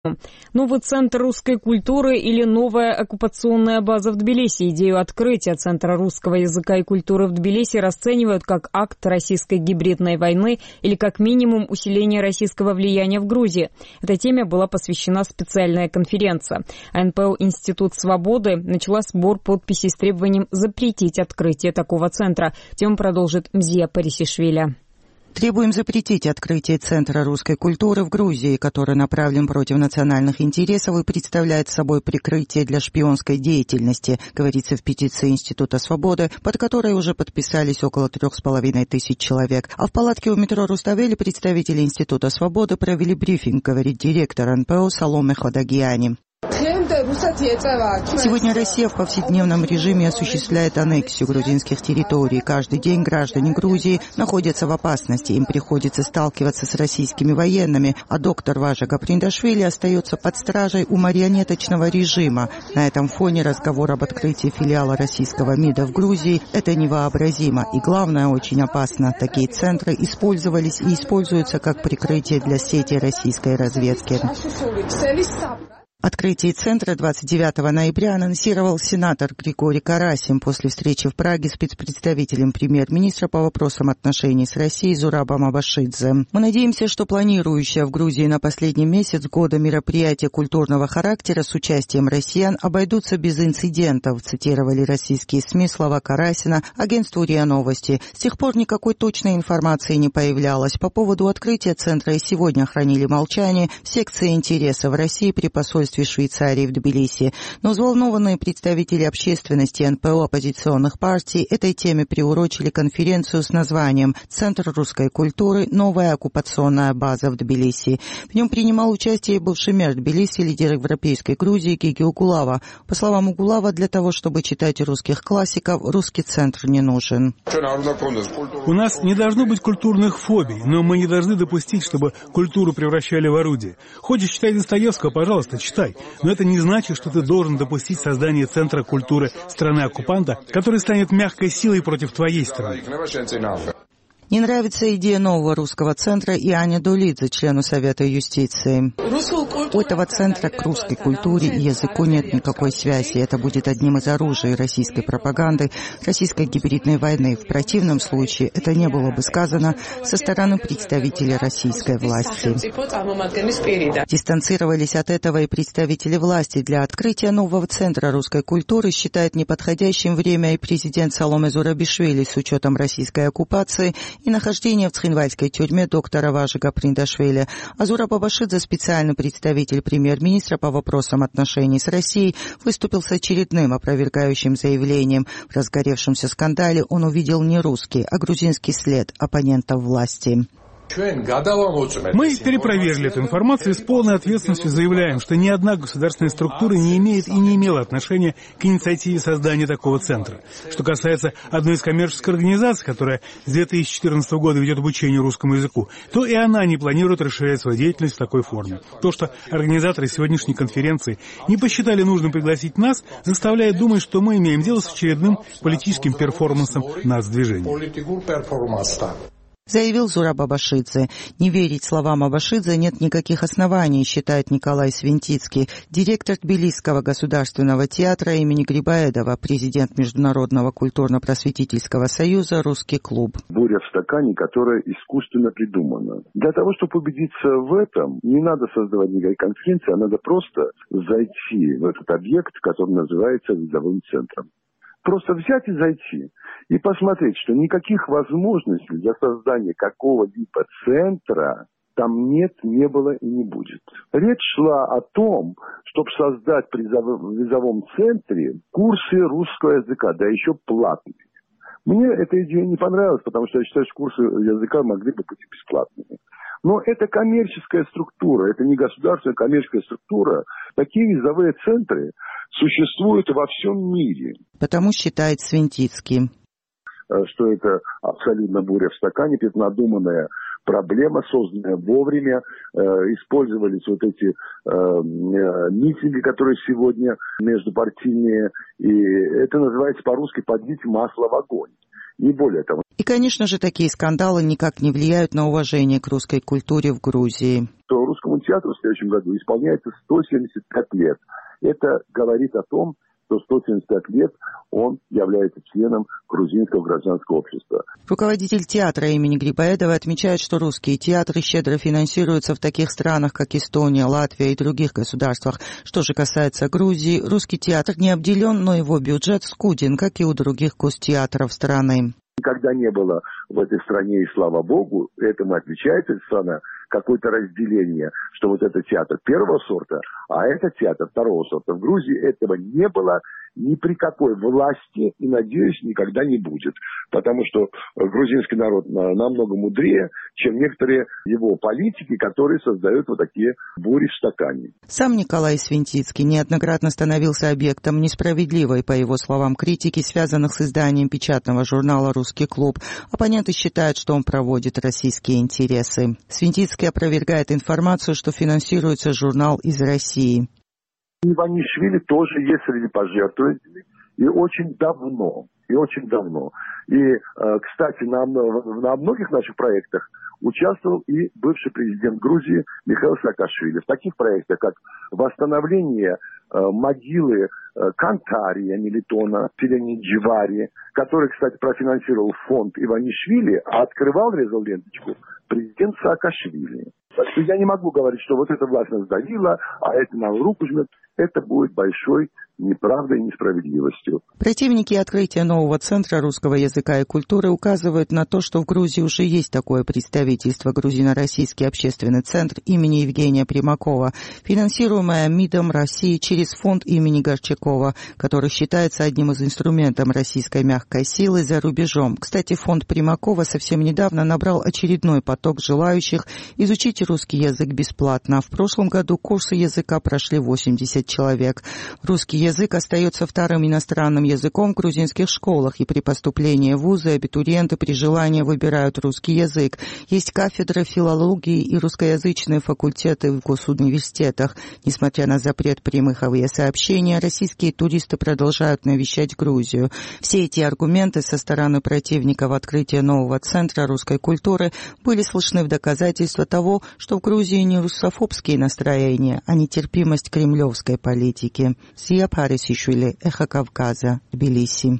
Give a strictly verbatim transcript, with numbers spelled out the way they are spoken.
Новый центр русской культуры или новая оккупационная база в Тбилиси. Идею открытия Центра русского языка и культуры в Тбилиси расценивают как акт российской гибридной войны или как минимум усиление российского влияния в Грузии. Этой теме была посвящена специальная конференция. А эн пэ о «Институт свободы» начала сбор подписей с требованием запретить открытие такого центра. Тему продолжит Мзия Парисишвили. Требуем запретить открытие Центра русской культуры в Грузии, который направлен против национальных интересов и представляет собой прикрытие для шпионской деятельности, говорится в петиции Института свободы, под которой уже подписались около трех с половиной тысяч человек. А в палатке у метро Руставели представители Института свободы провели брифинг, говорит директор эн пэ о Саломе Хладагиани. Сегодня Россия в повседневном режиме осуществляет аннексию грузинских территорий. Каждый день граждане Грузии находятся в опасности. Им приходится сталкиваться с российскими военными, а доктор Важа Гаприндашвили остается под стражей у марионеточного режима. На этом фоне разговор об открытии филиала российского МИДа в Грузии – это невообразимо. И главное, очень опасно. Такие центры использовались и используются как прикрытие для сети российской разведки. Открытие центра двадцать девятого ноября анонсировал сенатор Григорий Карасим после встречи в Праге с спецпредставителем премьер-министра по вопросам отношений с Россией Зурабом Абашидзе. Мы надеемся, что планирующее в Грузии на последний месяц года мероприятия культурного характера с участием россиян обойдутся без инцидентов, цитировали российские СМИ слова Карасина агентству РИА Новости. С тех пор никакой точной информации не появлялось. По поводу открытия центра и сегодня хранили молчание в секции интересов России при посольстве Швейцарии в Тбилиси. Но взволнованные представители общественности эн пэ о оппозиционных партий этой теме приурочили конференцию с названием «Центр русской культуры. Новая оккупационная база в Тбилиси». В нем принимал участие бывший мэр Тбилиси, лидер европейской Грузии Гиги Угулава. По словам Угулава, для того, чтобы читать русских классиков, русский центр не нужен. У нас не должно быть культурных фобий, но мы не должны допустить, чтобы культуру превращали в орудие. Хочешь читать Достоевского, пожалуйста, читай. Но это не значит, что ты должен допустить создание Центра культуры страны-оккупанта, который станет мягкой силой против твоей страны. Не нравится идея нового русского центра и Ане Дулидзе, члену Совета юстиции. У этого центра к русской культуре и языку нет никакой связи. Это будет одним из оружий российской пропаганды, российской гибридной войны. В противном случае это не было бы сказано со стороны представителей российской власти. Дистанцировались от этого и представители власти. Для открытия нового центра русской культуры считает неподходящим время и президент Саломе Зурабишвили с учетом российской оккупации и нахождение в Цхинвальской тюрьме доктора Важи Гаприндашвили. А Зураб Абашидзе, специальный представитель премьер-министра по вопросам отношений с Россией, выступил с очередным опровергающим заявлением. В разгоревшемся скандале он увидел не русский, а грузинский след оппонентов власти. Мы перепроверили эту информацию и с полной ответственностью заявляем, что ни одна государственная структура не имеет и не имела отношения к инициативе создания такого центра. Что касается одной из коммерческих организаций, которая с две тысячи четырнадцатого года ведет обучение русскому языку, то и она не планирует расширять свою деятельность в такой форме. То, что организаторы сегодняшней конференции не посчитали нужным пригласить нас, заставляет думать, что мы имеем дело с очередным политическим перформансом нацдвижения. Заявил Зураб Абашидзе. Не верить словам Абашидзе нет никаких оснований, считает Николай Свинтицкий, директор Тбилисского государственного театра имени Грибоедова, президент Международного культурно-просветительского союза «Русский клуб». Буря в стакане, которая искусственно придумана. Для того, чтобы убедиться в этом, не надо создавать никакой конференции, а надо просто зайти в этот объект, который называется визовым центром. Просто взять и зайти и посмотреть, что никаких возможностей для создания какого-либо центра там нет, не было и не будет. Речь шла о том, чтобы создать при визовом центре курсы русского языка, да еще платные. Мне эта идея не понравилась, потому что я считаю, что курсы языка могли бы быть бесплатными. Но это коммерческая структура, это не государственная коммерческая структура. Такие визовые центры существуют во всем мире. Потому считает Свинтицкий, что это абсолютно буря в стакане, это надуманная проблема, созданная вовремя. Э, использовались вот эти э, митинги, которые сегодня междупартийные. И это называется по-русски «подлить масло в огонь». Не более того. И, конечно же, такие скандалы никак не влияют на уважение к русской культуре в Грузии. То русскому театру в следующем году исполняется сто семьдесят пять лет. Это говорит о том, что сто семьдесят пять лет он является членом грузинского гражданского общества. Руководитель театра имени Грибоедова отмечает, что русские театры щедро финансируются в таких странах, как Эстония, Латвия и других государствах. Что же касается Грузии, русский театр не обделен, но его бюджет скуден, как и у других гостеатров страны. Никогда не было в этой стране, и слава богу, этому отличается эта страна, какое-то разделение, что вот это театр первого сорта, а это театр второго сорта. В Грузии этого не было ни при какой власти и, надеюсь, никогда не будет. Потому что грузинский народ намного мудрее, чем некоторые его политики, которые создают вот такие бури в стакане. Сам Николай Свинтицкий неоднократно становился объектом несправедливой, по его словам, критики, связанных с изданием печатного журнала «Русский клуб». Оппоненты считают, что он проводит российские интересы. Свинтицкий опровергает информацию, что финансируется журнал из России. Иванишвили тоже есть среди пожертвователей, и очень давно, и очень давно. И, кстати, на, на многих наших проектах участвовал и бывший президент Грузии Михаил Саакашвили. В таких проектах, как восстановление могилы Кантария Мелитона, Филини Дживари, который, кстати, профинансировал фонд Иванишвили, а открывал, резал ленточку, президент Саакашвили. Так что я не могу говорить, что вот эта власть нас давила, а это нам руку жмет. Это будет большой неправдой и несправедливостью. Противники открытия нового центра русского языка и культуры указывают на то, что в Грузии уже есть такое представительство — Грузино-Российский общественный центр имени Евгения Примакова, финансируемое МИДом России через фонд имени Горчакова, который считается одним из инструментов российской мягкой силы за рубежом. Кстати, фонд Примакова совсем недавно набрал очередной поток желающих изучить русский язык бесплатно. В прошлом году курсы языка прошли восемьдесят человек. Русский язык остается вторым иностранным языком в грузинских школах, и при поступлении в вузы абитуриенты при желании выбирают русский язык. Есть кафедры филологии и русскоязычные факультеты в госуниверситетах. Несмотря на запрет прямых авиасообщений, российские туристы продолжают навещать Грузию. Все эти аргументы со стороны противников открытия нового центра русской культуры были слышны в доказательство того, что в Грузии не русофобские настроения, а нетерпимость кремлевской политики. Сия Парисишвили, Эхо Кавказа, Тбилиси.